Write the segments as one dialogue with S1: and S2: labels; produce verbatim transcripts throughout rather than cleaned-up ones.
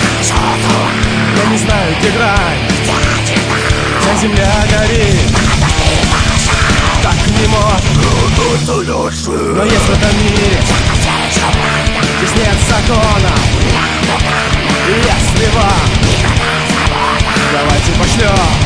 S1: Я не знаю, где грань, вся земля горит, так не может. Но есть в этом мире, здесь нет закона. Если вам, давайте пошлем.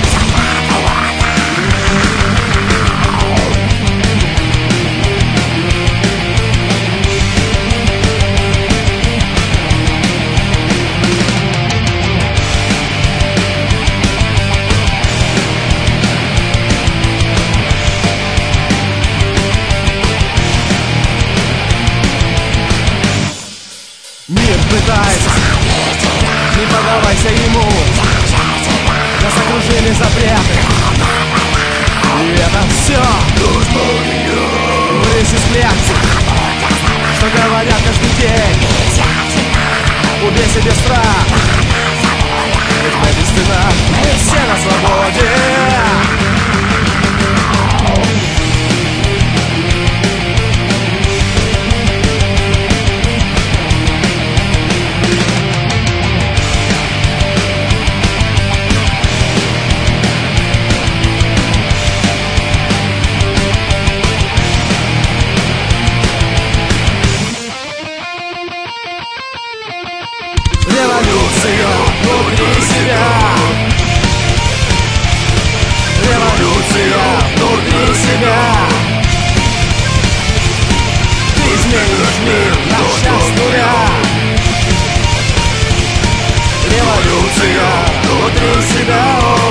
S1: Мир пытается, не поддавайся ему. Нас окружили запреты, и это все вырез из лекций, что говорят каждый день. Убей себе страх, ведь в этих стенах мы все на свободе. Революция внутри себя. Революция внутри себя. Ты изменишь мир на час нуля. Революция внутри себя.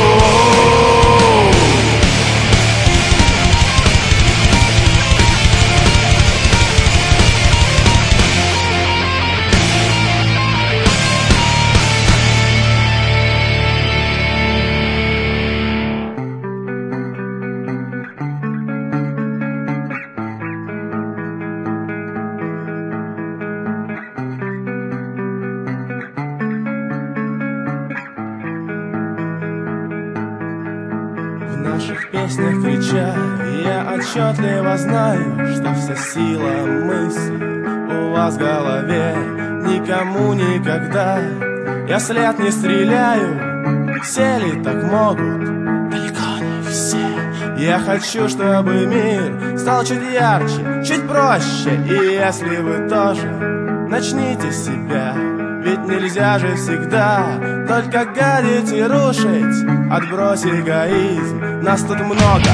S2: В наших песнях крича, я отчетливо знаю, что вся сила мысли у вас в голове. Никому никогда я след не стреляю, все ли так могут? Далеко не все. Я хочу, чтобы мир стал чуть ярче, чуть проще. И если вы тоже начните с себя, ведь нельзя же всегда только гадить и рушить. Отбрось эгоизм, нас тут много.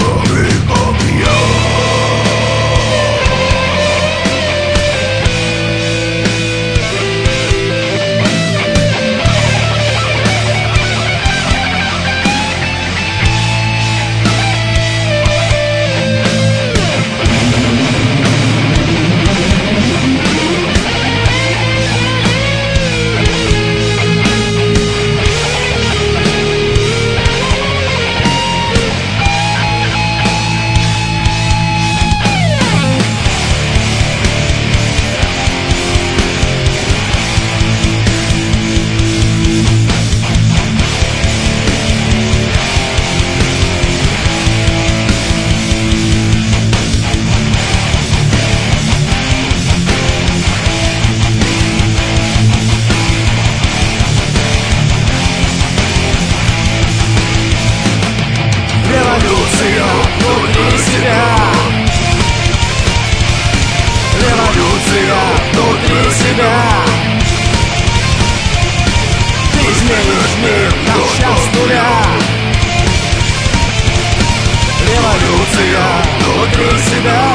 S1: Революция внутри себя. Революция внутри себя. Ты изменишь мир на час нуля. Революция внутри себя.